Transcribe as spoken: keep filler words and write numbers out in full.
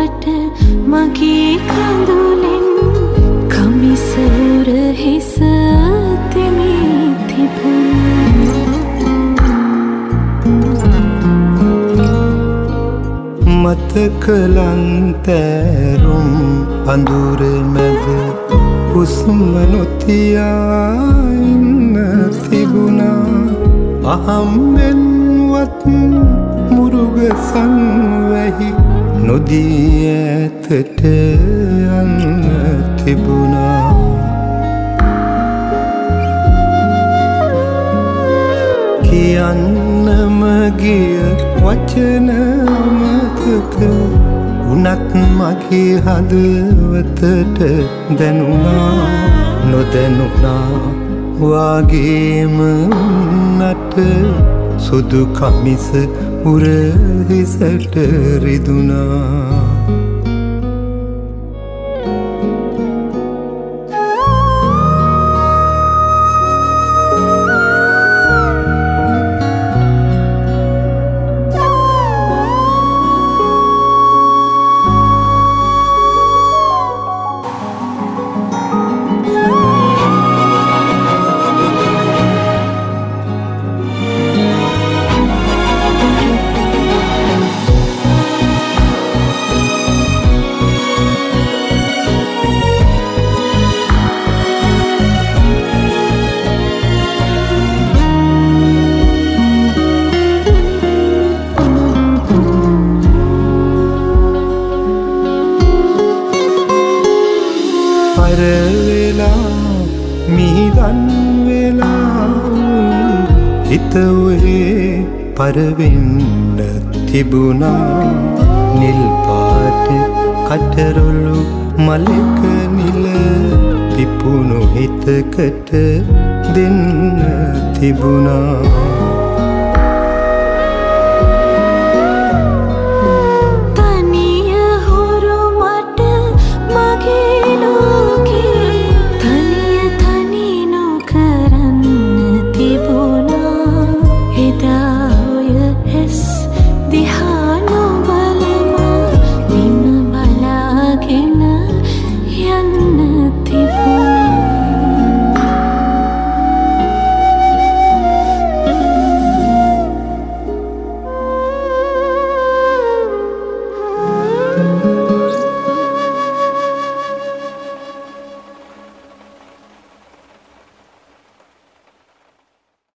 පාට මගේ කඳුලෙන් කමිසුර හිස තෙමී තිබුණා. මතකලන්තෑරුම් අඳුර මැද හුස්ම නොතියා ඉන්න තිබුණා. අහම්බෙන්වත් මුරුගසන් වැහි නොදී ඇතට යන්න තිබුණා. කියන්නම ගිය වචන අමතක උනත් මගේ හදවතට දැනුණා. නොදැනුණා වාගේම උන්නට සුදු කමිස උරහිසට රිදුණා. පරවෙලා මිහිදන් වෙලා හිත ඔහේ පරවෙන්න තිබුණා. නිල් පාට කටරොළු මලක නිල පිපුණු හිතකට දෙන්න තිබුණා.